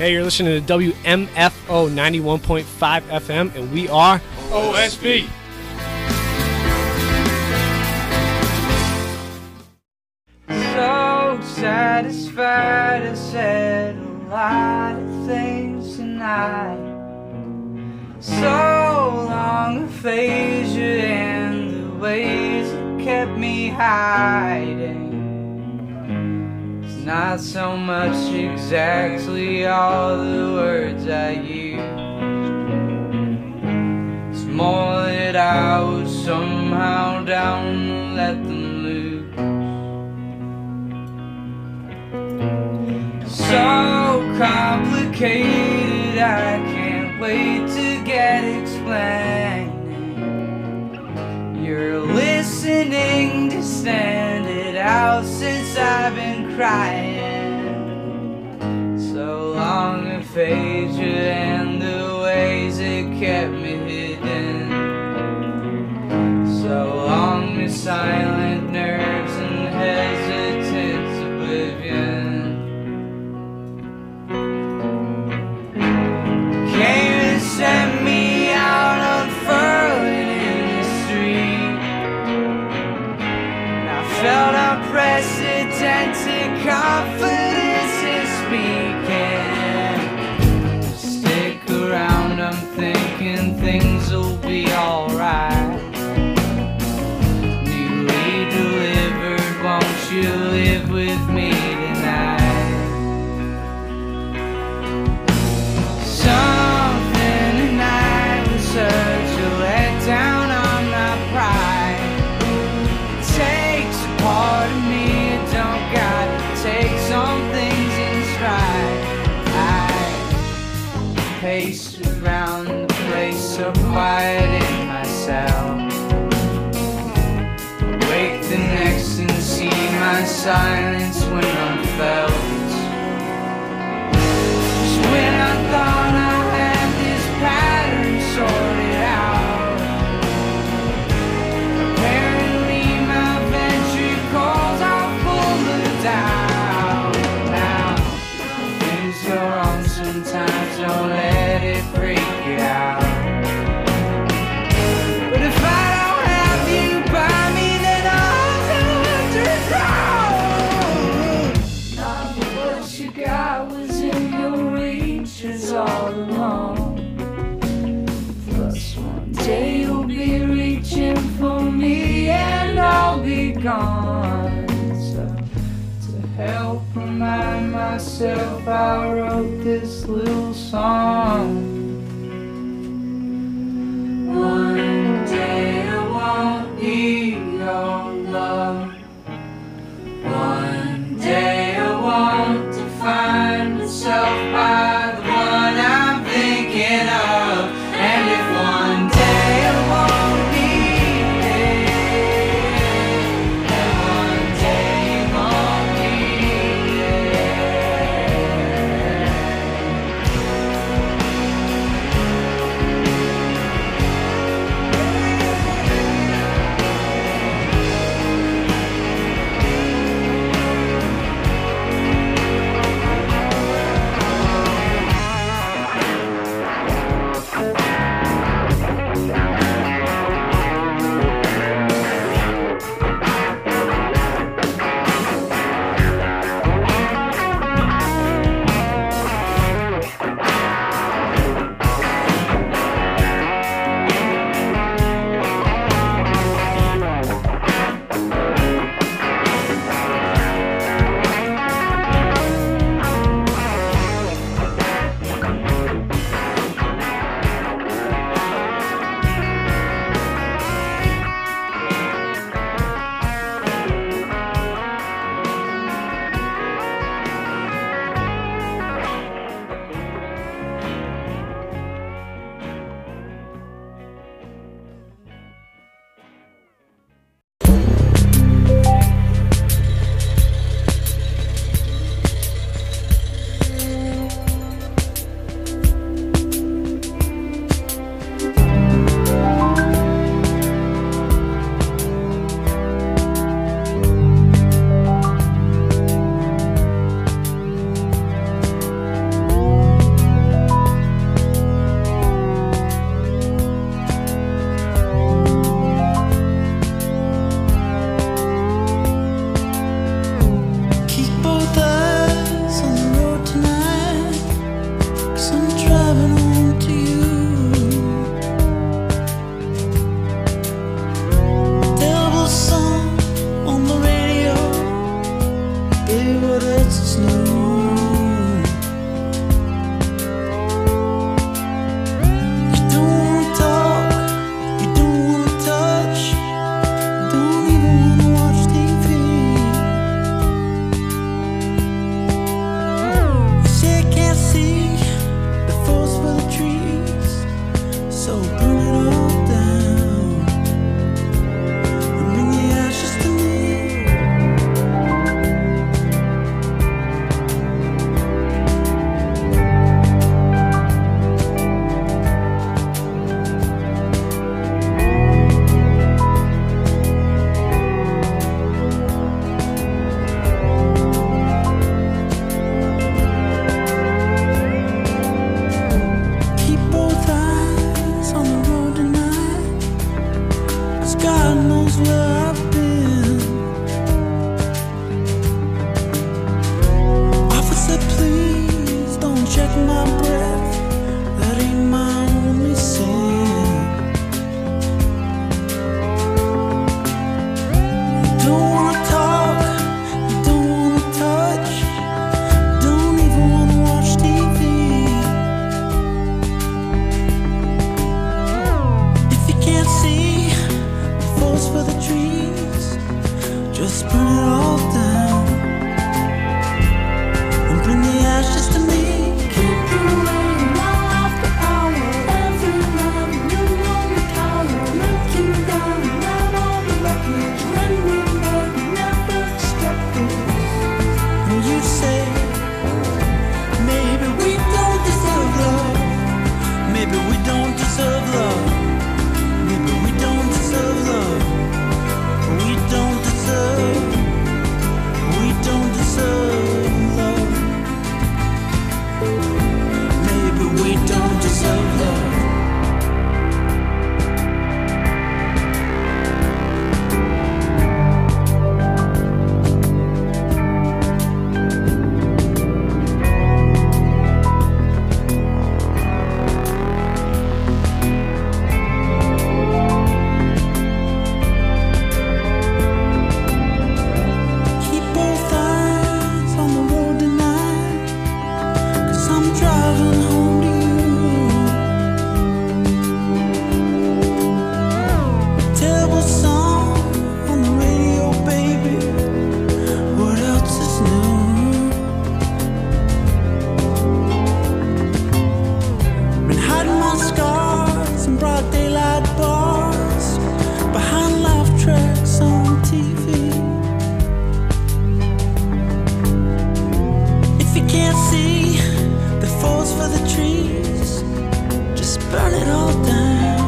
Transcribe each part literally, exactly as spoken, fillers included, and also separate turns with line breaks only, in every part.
Hey, you're listening to W M F O ninety-one point five F M, and we are
O S B.
So satisfied, I said a lot of things tonight. So long aphasia and the ways that kept me hiding. It's not so much exactly all the words I use. It's more that I was somehow down to let them loose. So complicated, I can't wait to get explaining. You're listening to stand it out since I've been crying. So long aphasia and the ways it kept me hidden. So long the silent nerves and hesitant oblivion. Came and sent me out unfurling in the street. And I felt unprecedented confidence in speaking. Stick around, I'm thinking things will be alright. Newly delivered, won't you live with me tonight? Something tonight was such a letdown on my pride. It takes a part of me, it don't got to take some things in stride. I paced around the place so quiet in myself. Wake the next and see my silence when I'm felt. Just when I thought I had this pattern sorted out, apparently my ventricles are full of doubt. Now, things go wrong sometimes, don't let it freak you out. But if I don't have you by me, then I'll have to drown. Not what you got was in your reaches all along. Plus one day you'll be reaching for me and I'll be gone. So to help remind myself, I wrote this little song. One day I won't need your love. One day I won't define myself by the one I'm thinking of. And if one day I won't need it, and one day you won't need it.
else is new. You don't wanna talk, you don't wanna touch, you don't even wanna watch T V. You say I can't see the forest for the trees, so burn it all down and bring the ashes to me. Keep both eyes on the road tonight, 'cause God knows where I've been. Officer, please don't check my breath, that ain't my only sin. You don't wanna talk, you don't wanna touch, don't even wanna watch T V. If you can't see the forest for the trees, just burn it all down and bring the ashes to me.
Keep you waiting all after hour. Every night you know the tower. Look you down right on the wreckage. When we met, never expected.
And you say, maybe we don't deserve love. Maybe we don't deserve love. Maybe we don't deserve love. We don't deserve. We don't deserve love. Maybe we don't deserve love. Keep both eyes on the road tonight, 'cause I'm driving home to you. Terrible song on the radio, baby. What else is new? Been hiding my scars in broad daylight bars, behind laugh tracks on T V. If you can't see the forest for the trees, just burn it all down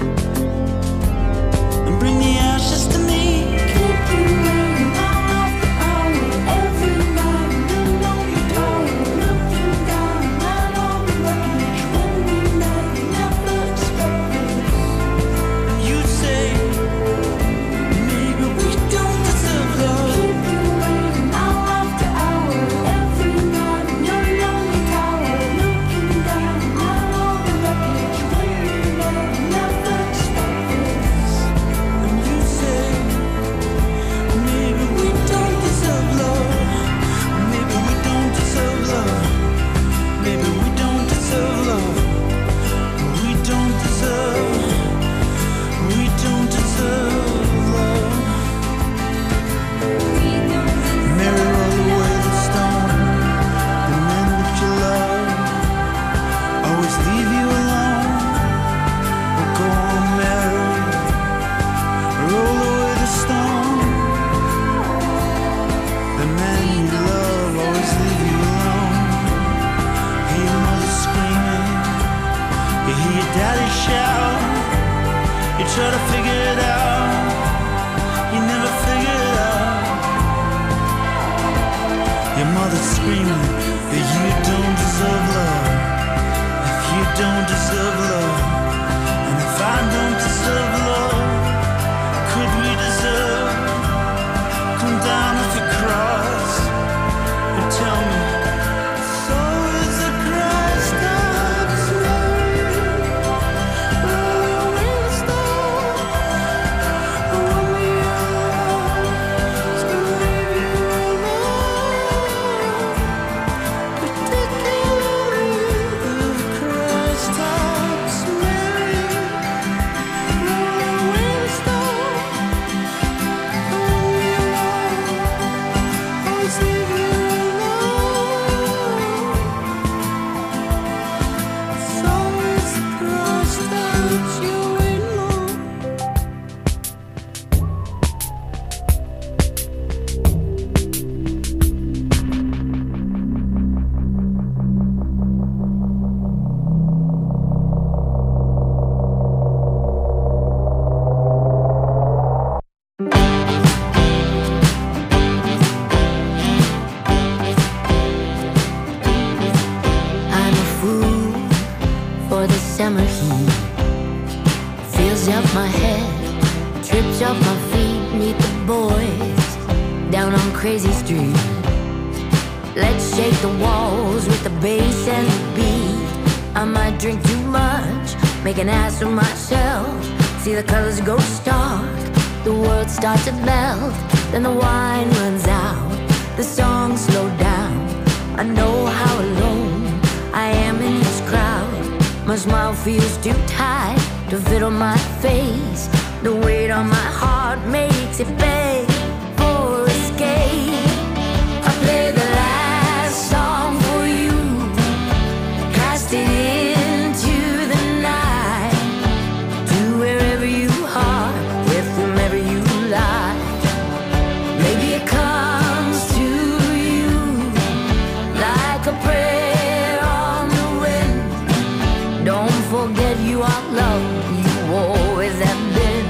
and bring the ashes to me.
Keep you waiting all after hour. Every night you know the tower. Look you down right on the wreckage. When we met, never expected.
You say, maybe we don't deserve love.
Keep you waiting all after hour. Every night you know the tower. Look you down right on the wreckage. When we met, never expected.
And you say, maybe we don't deserve love. Maybe we don't deserve love. Maybe we don't deserve love. We don't deserve. We don't deserve love. Mary, roll away the stone. The men that you love always leave you alone. But go on, Mary, roll away the stone. The men you love always leave you alone. Hear your mother screaming, you hear your daddy shout. You try to figure it out, you never figure it out. Your mother's screaming that you don't deserve love. If you don't deserve love, and if I don't deserve love, could we deserve? Come down off your cross and tell me, so is the Christ of Mary.
crazy street. Let's shake the walls with the bass and the beat. I might drink too much, make an ass of myself. See the colors go stark, the world starts to melt. Then the wine runs out, the songs slow down. I know how alone I am in this crowd. My smile feels too tight to fit on my face. The weight on my heart makes it beg for escape. I play the last song for you, cast it into the night, to wherever you are, with whomever you lie. Maybe it comes to you like a prayer on the wind. Don't forget you are loved, you always have been.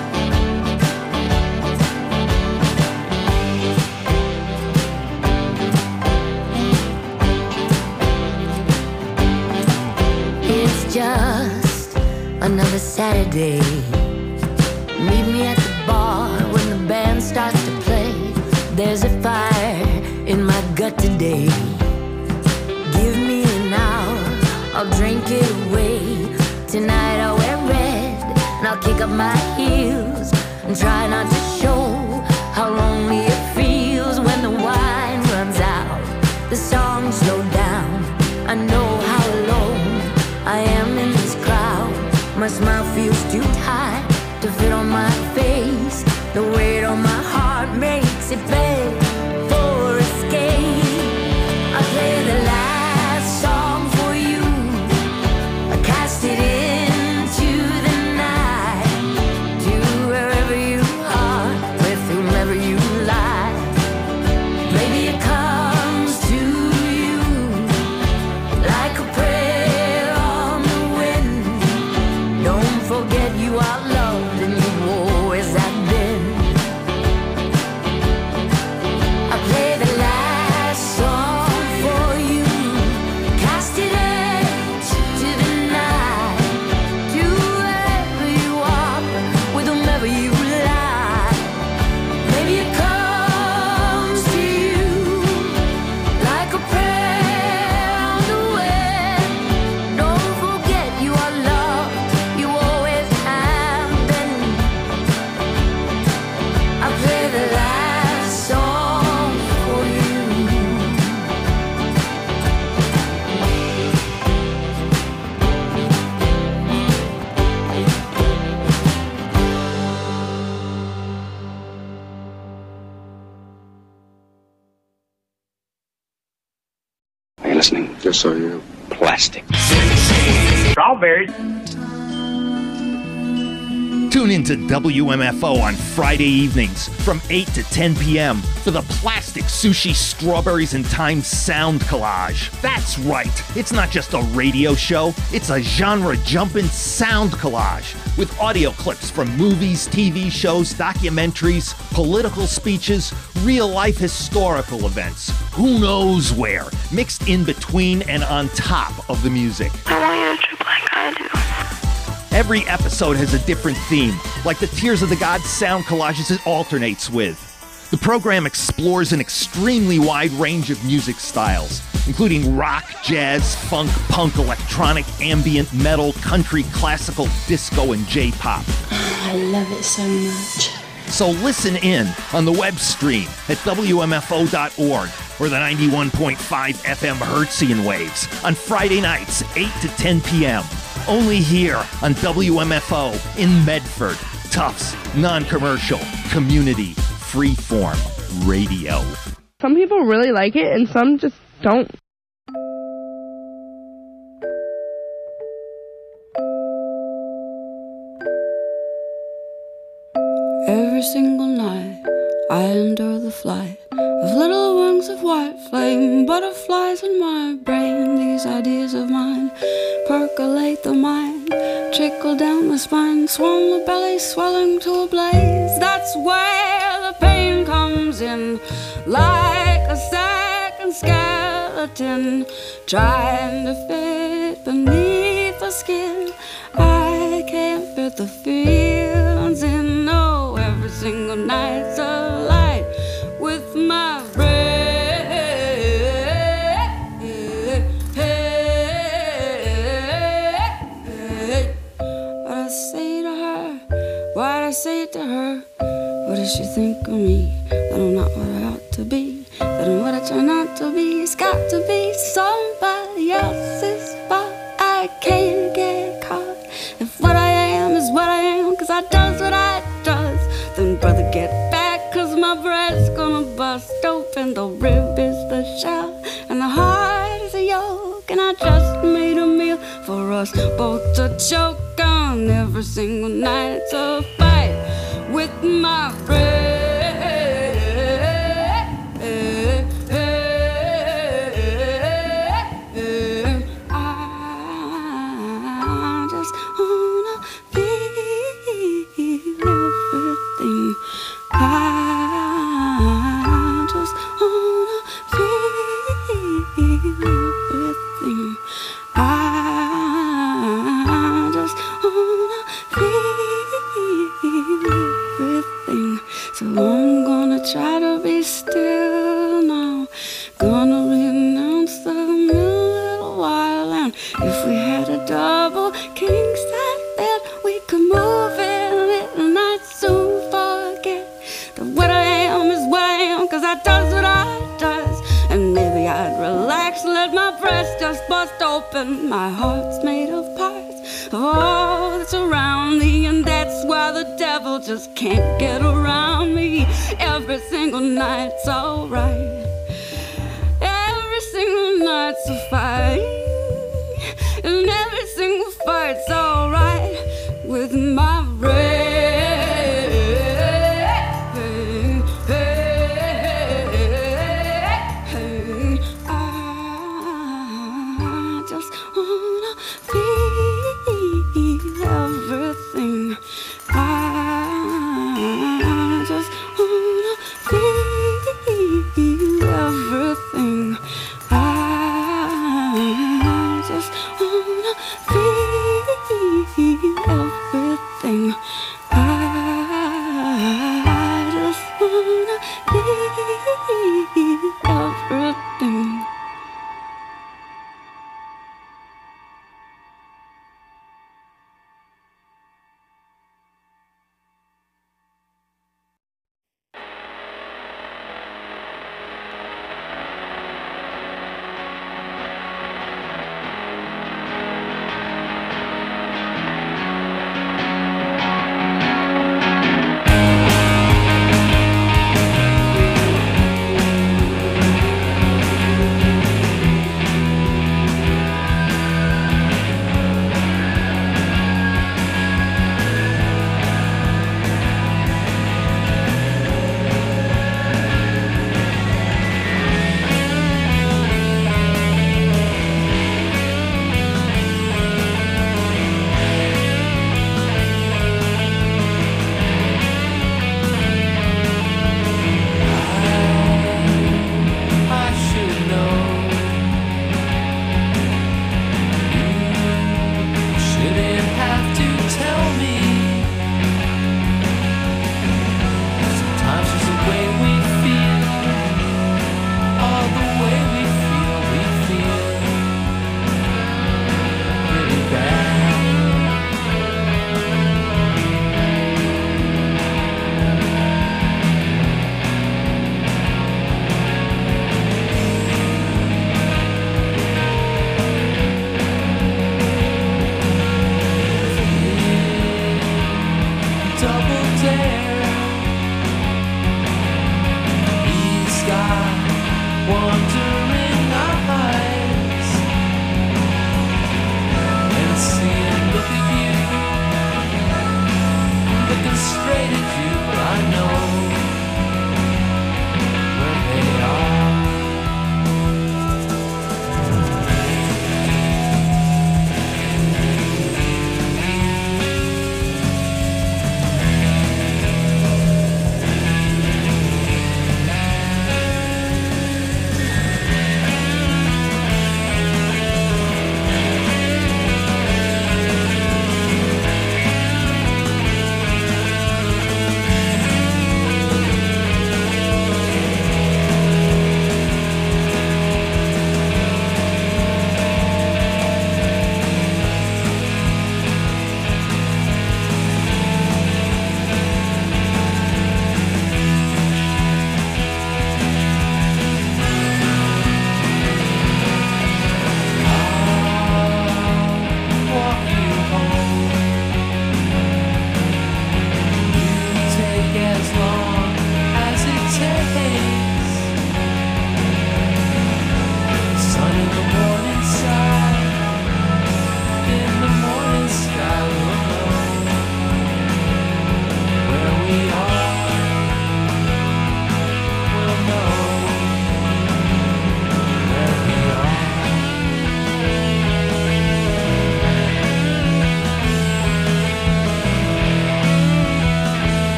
It's just another Saturday. Meet me at the bar when the band starts to play. There's a fire in my gut today. Give me an hour, I'll drink it away. Tonight I'll wear red and I'll kick up my heels and try not to show how lonely it feels when the wine runs out, the songs slow down. I know how alone I am in this crowd. My smile feels too tight to fit on my face. The weight on my heart makes it beg for escape. I play the last song for you, I cast it into the night, to wherever you are, with whomever you lie. Maybe it comes to you like a prayer on the wind. Don't forget you are loved and you always have been. I play the last song for you, cast it into the night, to wherever you are, with whomever you lie. Maybe it comes to you like a prayer on the wind. Don't forget you are loved, you always have been. I play the last song for you.
Are you listening?
Yes, I am.
Plastic.
Strawberries.
Tune into W M F O on Friday evenings from eight to ten p.m. for the Plastic Sushi Strawberries and Time Sound Collage. That's right, it's not just a radio show, it's a genre-jumping sound collage with audio clips from movies, T V shows, documentaries, political speeches, real-life historical events. Who knows where, mixed in between and on top of the music.
I want you to trip like I do.
Every episode has a different theme, like the Tears of the Gods sound collages it alternates with. The program explores an extremely wide range of music styles, including rock, jazz, funk, punk, electronic, ambient, metal, country, classical, disco, and J-pop.
I love it so much.
So listen in on the web stream at W M F O dot org or the ninety-one point five F M Hertzian waves on Friday nights, eight to ten p.m. Only here on W M F O in Medford. Tufts, non-commercial, community, freeform radio.
Some people really like it and some just don't.
Every single night I endure the flight of little wings of white flame, butterflies in my brain. These ideas of mine percolate the mind, trickle down the spine, swell the belly, swelling to a blaze. That's where the pain comes in, like a second skeleton trying to fit beneath the skin. I can't fit the feelings in. No, every single night's a light with my
does she think of me? That I'm not what I ought to be, that I'm what I try not to be. It's got to be somebody else's fault. I can't get caught. If what I am is what I am, cause I does what I does, then brother get back, cause my breast's gonna bust open. The rib is the shell and the heart is a yolk, and I just made a meal for us both to choke on. Every single night it's a fight with my breath. So I'm gonna try to be still now. Gonna renounce the little while. And if we had a double king size bed, we could move in it, and I'd soon forget that what I am is what I am, cause I does what I does. And maybe I'd relax, let my breast just bust open. My heart's made of parts of all that's around me, and that's why the devil just can't get around me. Every single night's alright, every single night's a fight, and every single fight's alright with my brain. I just wanna feel everything. I just wanna feel everything. I just wanna feel everything.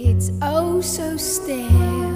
It's oh so still.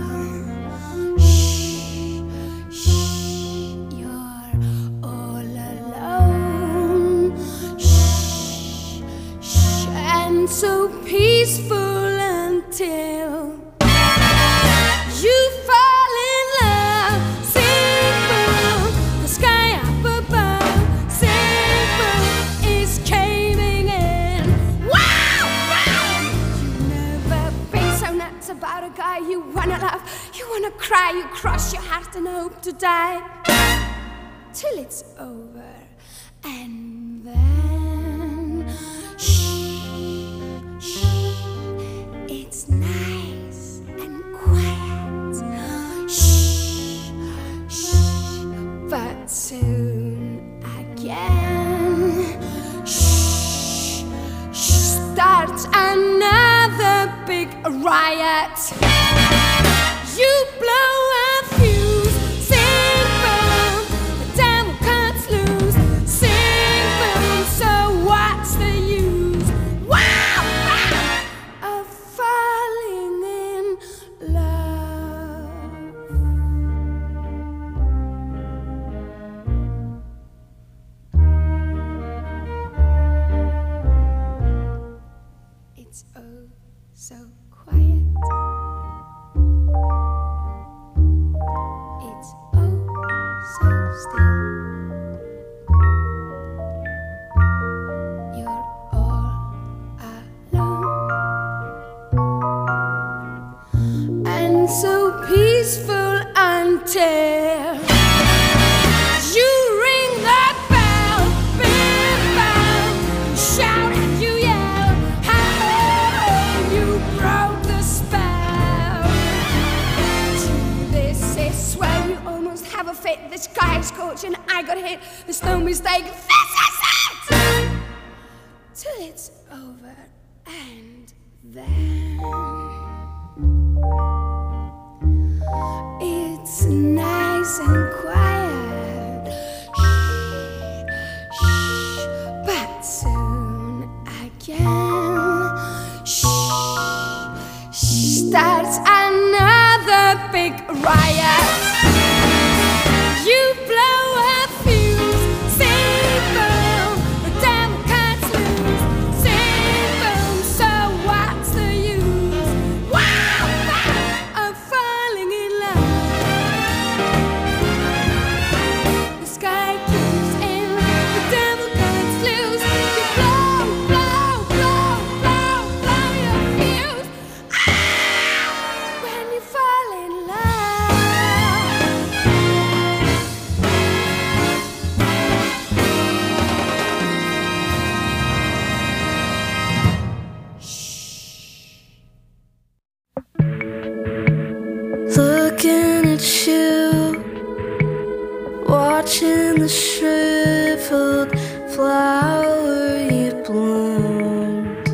Shh, shh, you're all alone. Shh, shh, and so peaceful until you fall in love. Sing boom, the sky up above. Sing boom, is caving in. Wow, wow. You never been so nuts about a guy you wanna love. You wanna cry, you cross your heart and hope to die till it's over. And then shh, shh, it's nice and quiet. Shh, shh, but soon again, shh, shh, starts another big riot. You blow a fuse, sing boom, the devil cuts loose. Sing boom, so what's the use? Wow, wow, of falling in love. It's oh so quiet. It's oh so still. You're all alone, and so peaceful until you ring that bell, big bell, shout and you yell, how you broke the spell. This is where you almost have a fit. This guy is scorching, I got hit. There's no mistake. This is it. Till it's over, and then it's nice and quiet. Shh, shh, but soon again, shh, shh, starts another big riot. You blow a fuse, sing boom, the devil cuts loose. Sing boom, so what's the use? Wow, wow, of falling in love. The sky keeps in, the devil cuts loose. You blow, blow, blow, blow, blow your fuse. Ah, when you fall in love.
Looking at you, watching the shriveled flower you bloomed.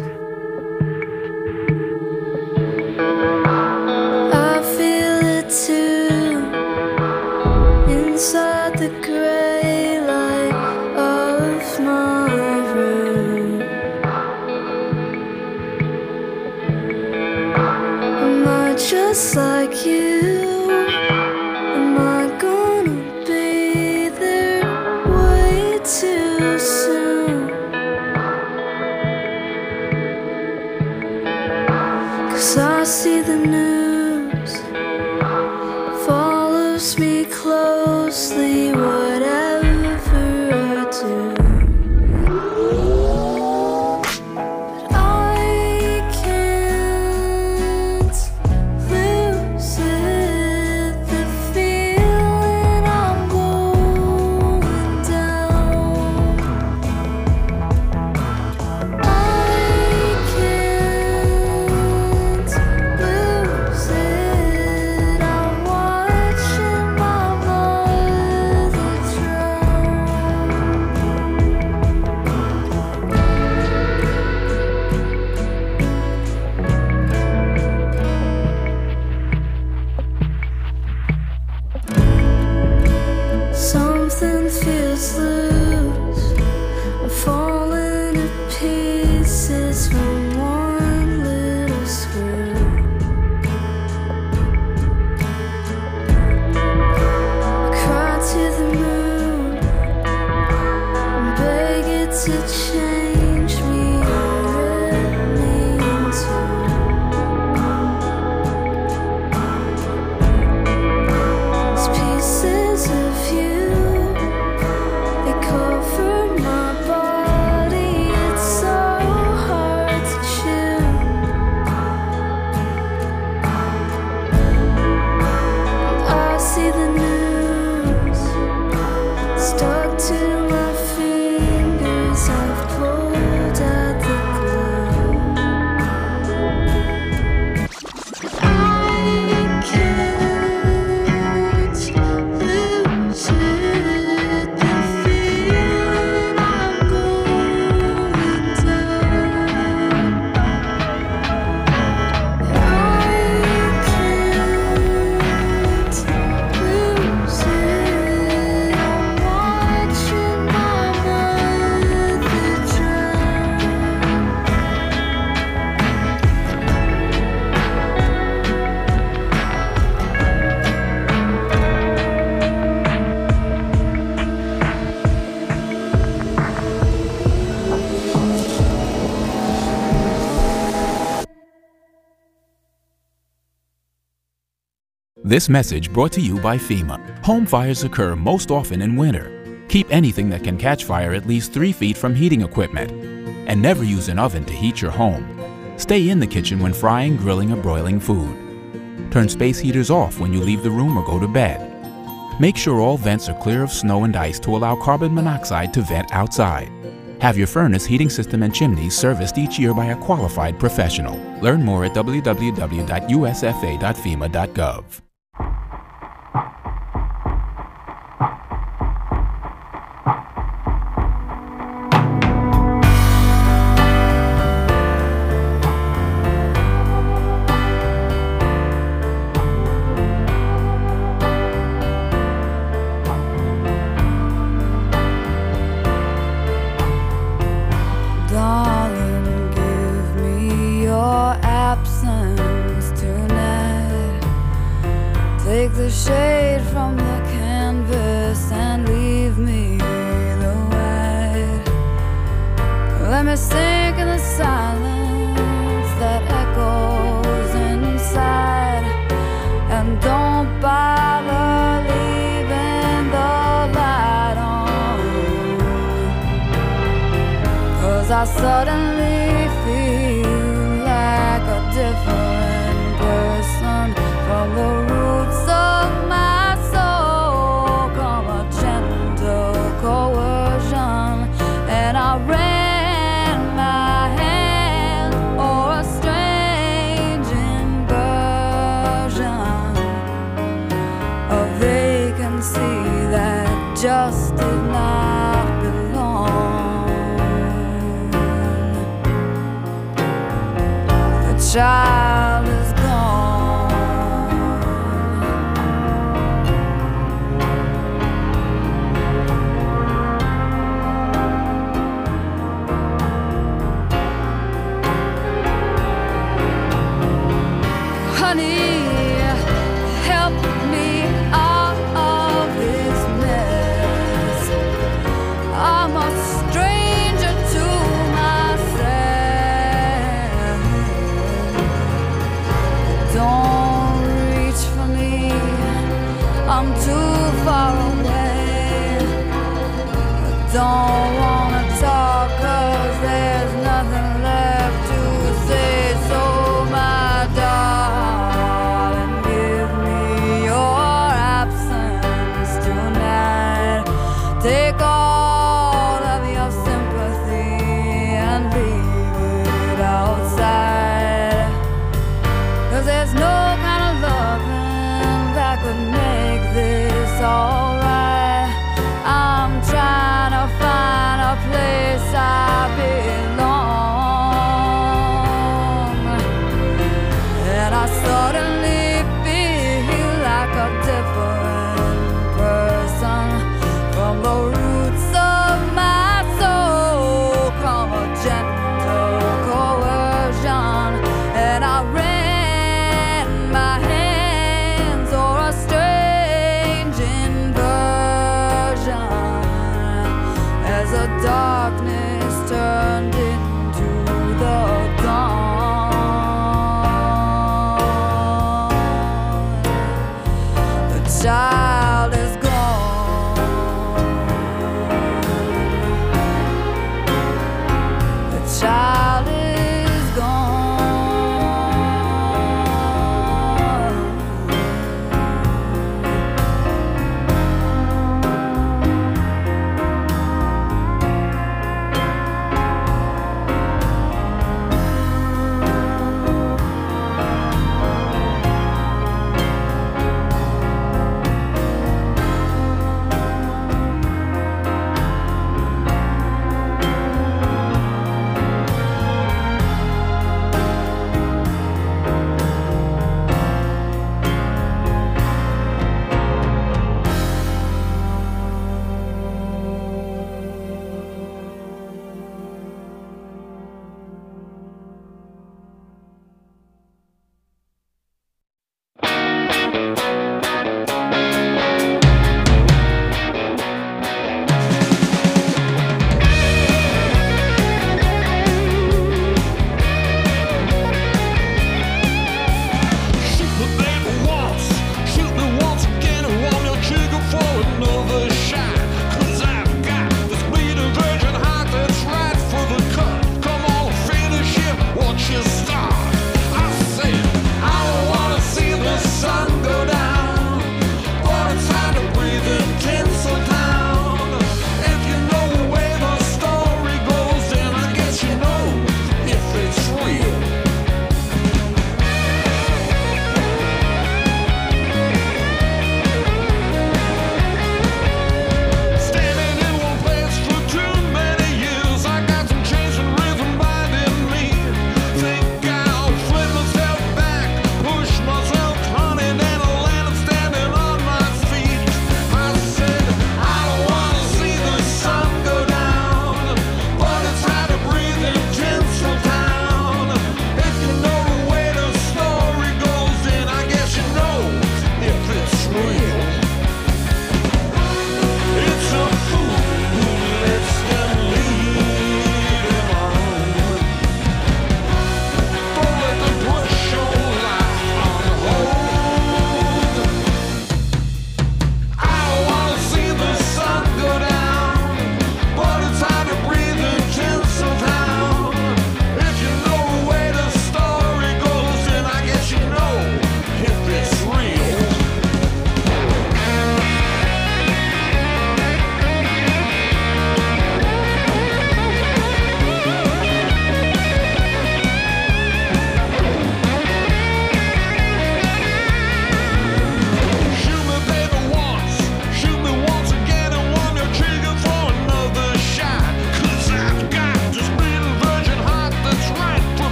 I feel it too, inside the gray light of my room. Am I just like you? Am I gonna be there way too soon? 'Cause I see the news follows me closely, whatever I do. But I can't lose it, the feeling I'm going down. I can't lose it.
This message brought to you by FEMA. Home fires occur most often in winter. Keep anything that can catch fire at least three feet from heating equipment. And never use an oven to heat your home. Stay in the kitchen when frying, grilling, or broiling food. Turn space heaters off when you leave the room or go to bed. Make sure all vents are clear of snow and ice to allow carbon monoxide to vent outside. Have your furnace, heating system, and chimneys serviced each year by a qualified professional. Learn more at w w w dot u s f a dot fema dot gov.
Take the shade from the canvas and leave me the white. Let me sink in the silence that echoes inside. And don't bother leaving the light on, 'cause I suddenly feel like a different person. From the roots of my soul come a gentle coercion, and I ran my hand o'er a strange inversion, a vacancy that just did not belong. The child is honey, help me out of this mess. I'm a stranger to myself. Don't reach for me, I'm too far away. Don't wanna talk 'cause there's nothing left to say. So my darling, give me your absence tonight. Take all of your sympathy and leave it outside. 'Cause there's no kind of loving that could make this alright. I'm trying to find a place I belong, and I suddenly feel like a different person. From the roots of my soul come a gentle coercion, and I ran my hands o'er a strange inversion as the darkness turned into the dawn. The child is gone. The child is gone.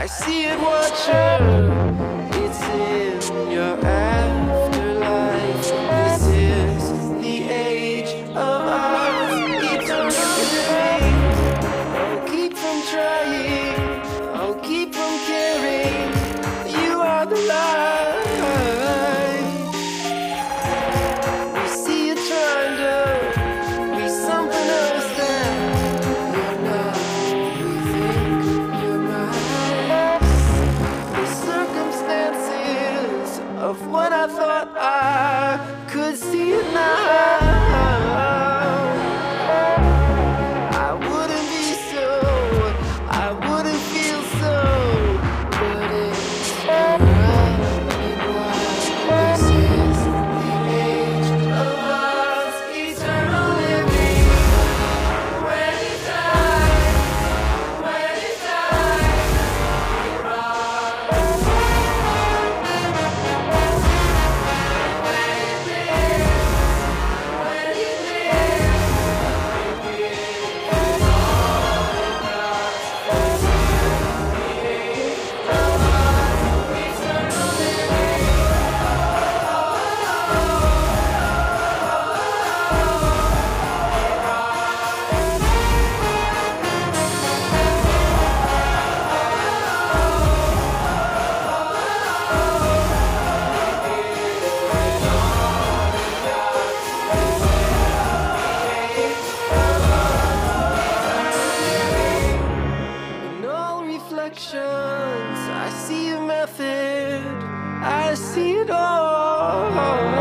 I see it, watch her. It's in your afterlife. This is the age of our eternity. I'll keep from trying, I'll keep from caring. You are the light. We see you trying to be something else that you're not. We think you're right. The circumstances of what I thought I could see it now. I wouldn't be so, I wouldn't feel so, but it's alright. This is the age of us, eternal living. When you die, when you die, you rise. When you live, when you live, you give all it does. This is the age of us, eternal living. In all reflections, I see a method, I see it all.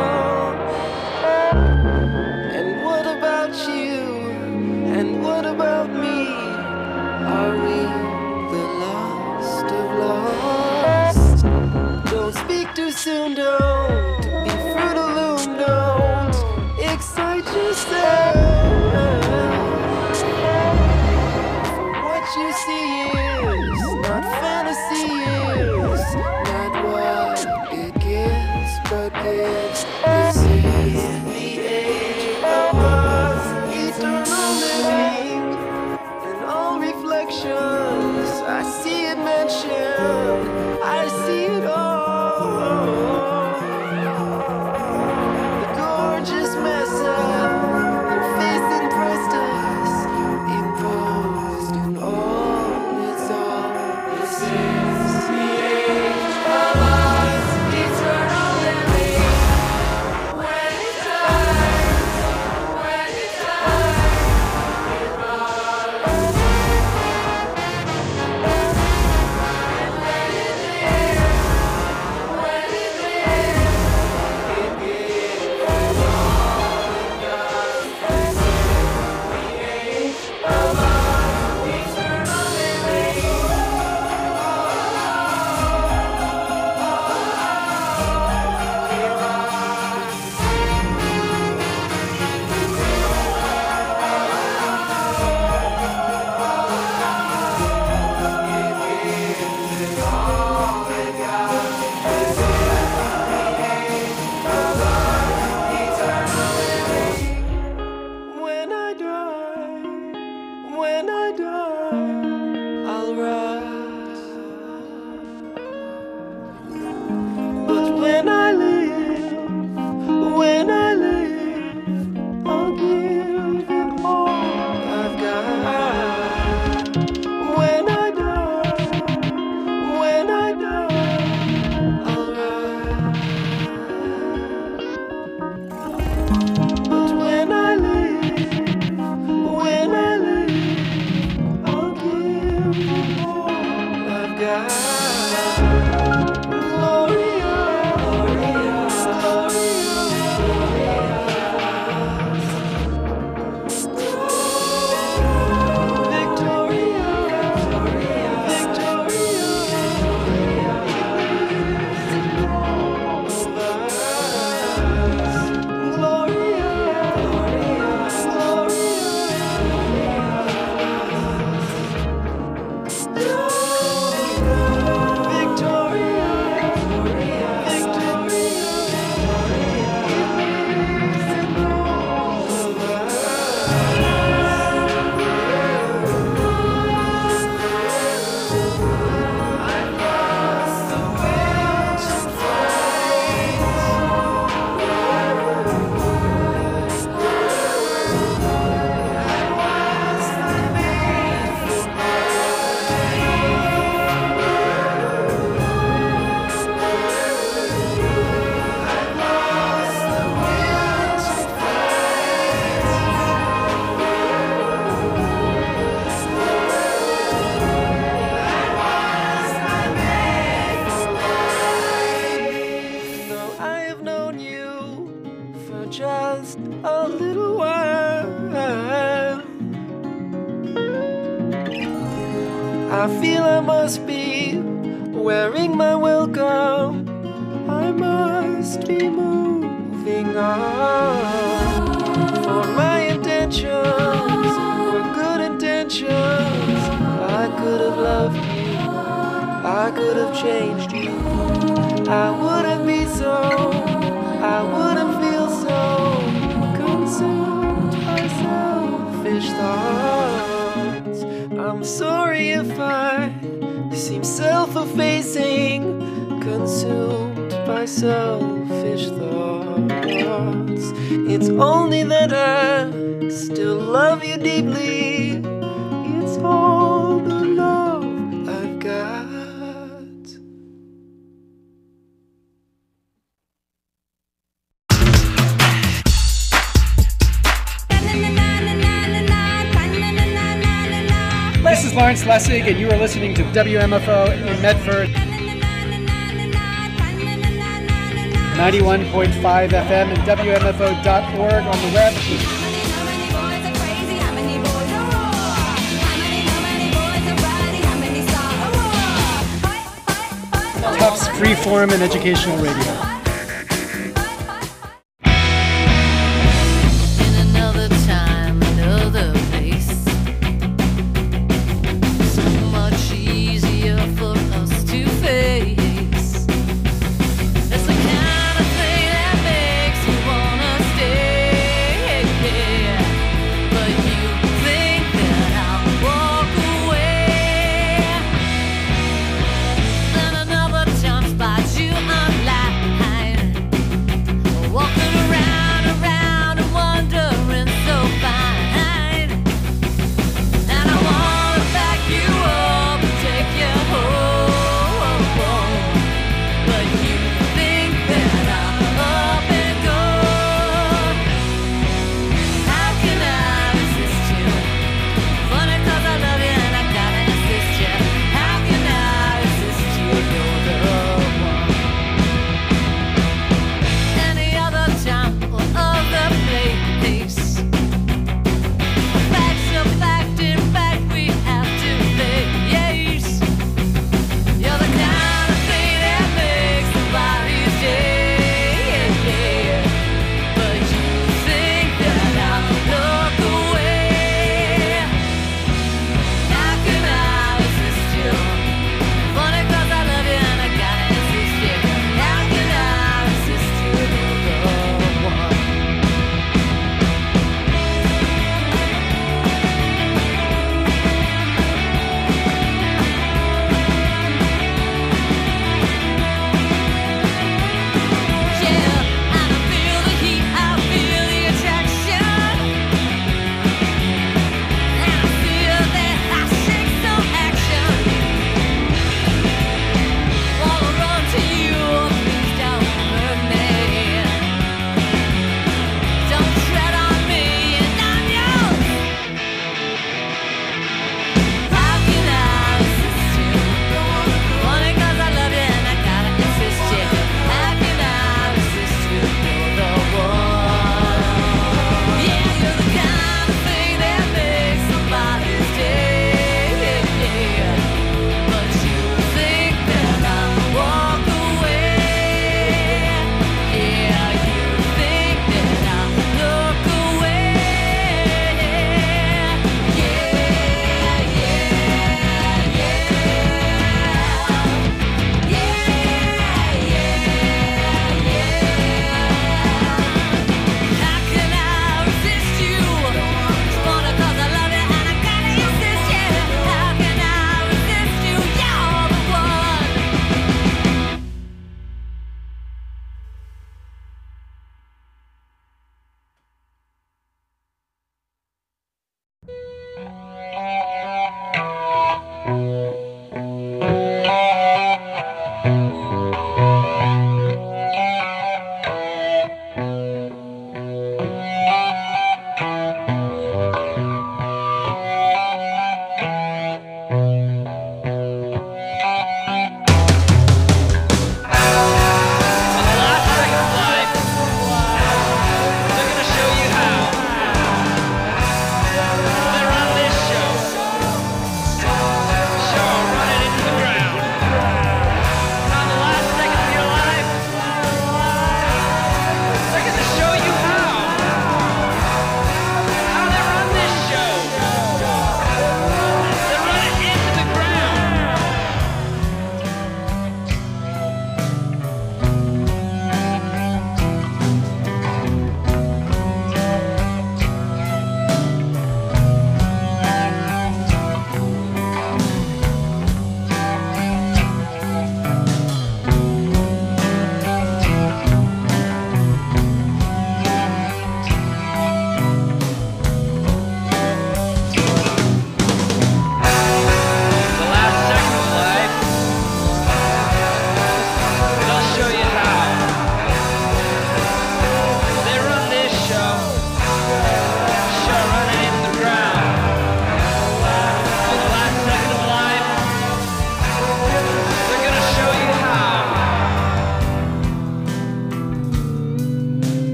And what about you? And what about me? Are we the lost of lost? Don't speak too soon, don't be fruit of loom, don't excite yourself. What you see is not fantasy, is not what it gives, but gives. This is the age of us, eternal living. In all reflections, I see it mentioned, I see it all. The gorgeous mess up your face impressed us, imposed in all its all. This is the age of us, eternal living. When it dies, when it dies, it rise. And when it lives, when it lives, it gives all it does. This is the age of us, eternal living. When I die, when I die, I'll rise. But when I live, when I live, I'll give it all I've got. When I die, when I die, I'll rise. But when I live, when I live, I'll give it all I've got. Gloria, Gloria, Victoria, Victoria, I feel I must be wearing my welcome. I must be moving on. For my intentions were good intentions. I could have loved you, I could have changed you. I wouldn't be so, I wouldn't feel so consumed by selfish thoughts. I'm sorry if I seem self-effacing, consumed by selfish thoughts. It's only that I still love you deeply. It's all the love I've got.
This is Lawrence Lessig, and you are listening to W M F O in Medford. ninety-one point five F M and W M F O dot org on the web. Tufts Freeform and Educational Radio.
But you unlike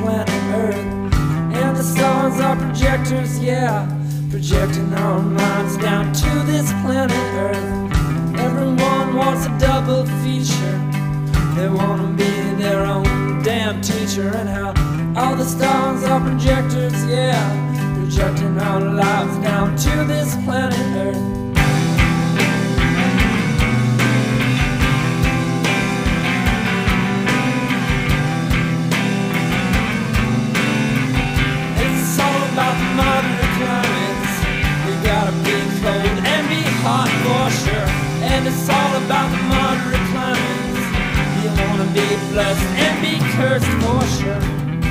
planet Earth. And the stars are projectors, yeah, projecting our minds down to this planet Earth. Everyone wants a double feature. They want to be their own damn teacher. And how all the stars are projectors, yeah, projecting our lives down to this planet Earth. It's all about the moderate climates. You gotta be cold and be hot for sure. And it's all about the moderate climates. You wanna be blessed and be cursed for sure.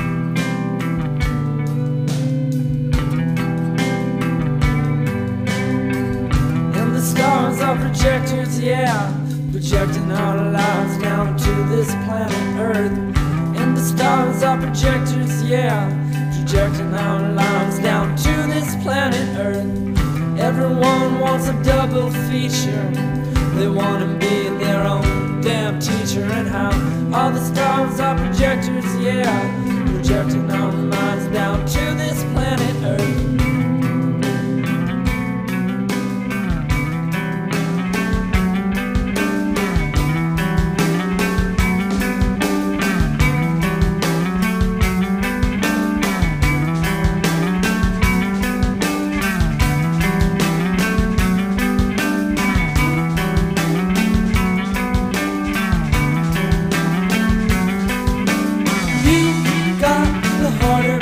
And the stars are projectors, yeah, projecting our lives down to this planet Earth. And the stars are projectors, yeah, projecting our lives down to this planet Earth. Everyone wants a double feature. They want to be their own damn teacher. And how all the stars are projectors, yeah, projecting our minds down to this planet Earth. Harder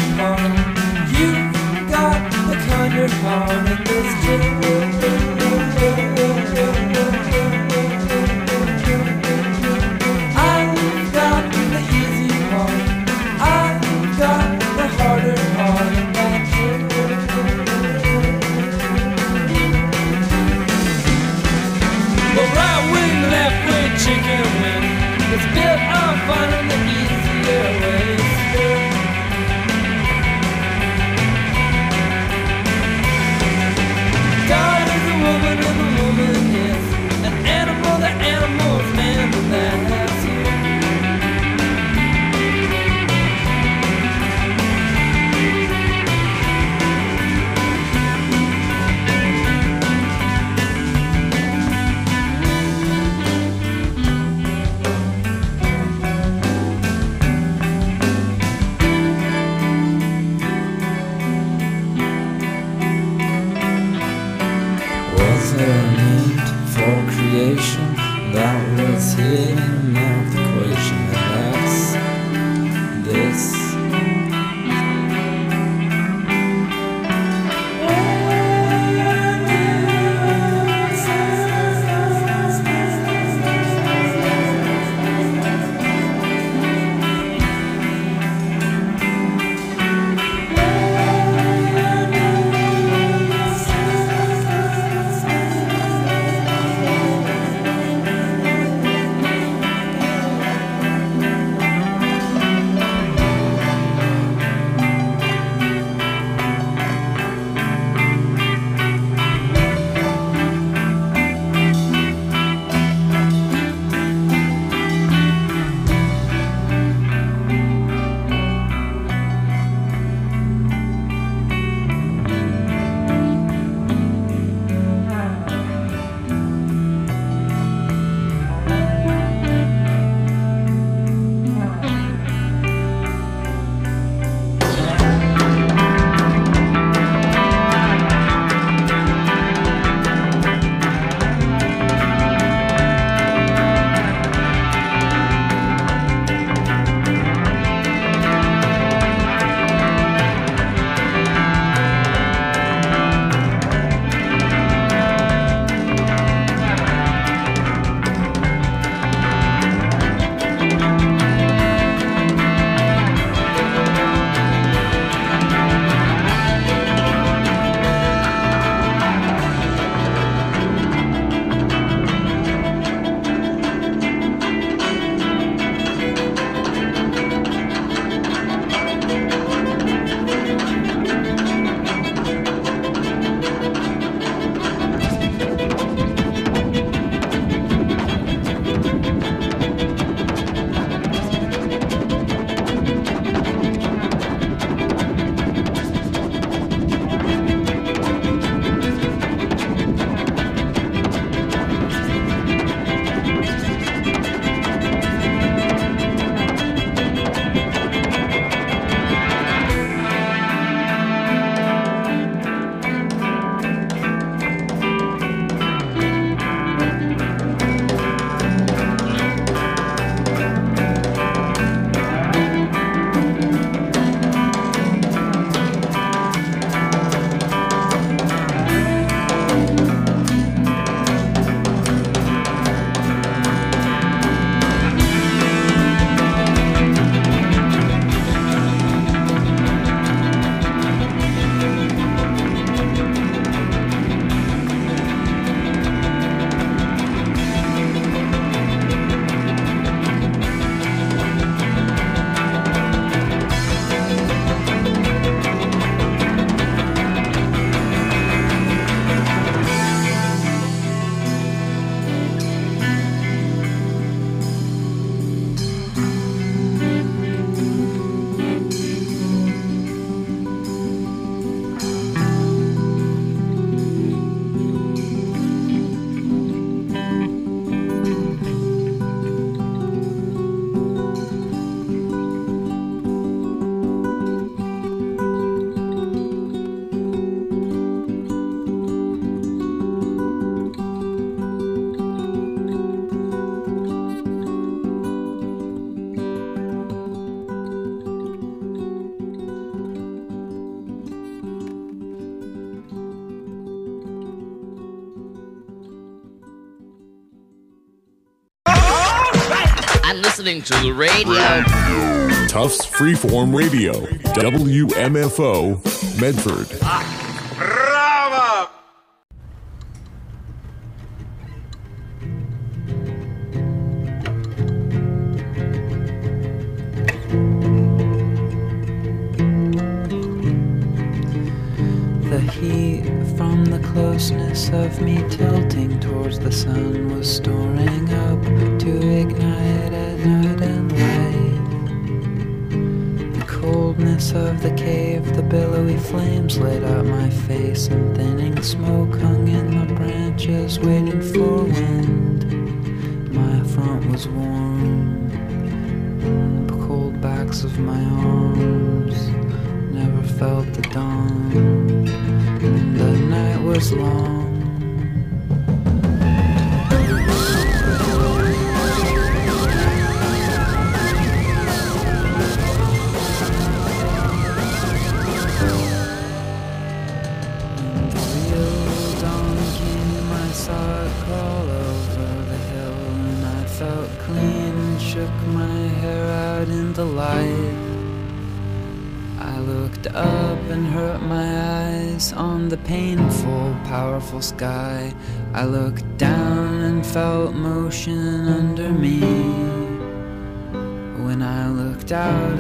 listening to the radio.
Tufts Freeform Radio, W M F O, Medford.
Bravo!
The heat from the closeness of me tilting towards the sun was storing up to ignite at night and light. The coldness of the cave, the billowy flames lit up my face, and thinning smoke hung in the branches waiting for wind. My front was warm, the cold backs of my arms never felt the dawn. The night was long. When the real dawn came, I saw it crawl over the hill, and I felt clean and shook my hair out in the light. I looked up and hurt my eyes on the painful, powerful sky. I looked down and felt motion under me. When I looked out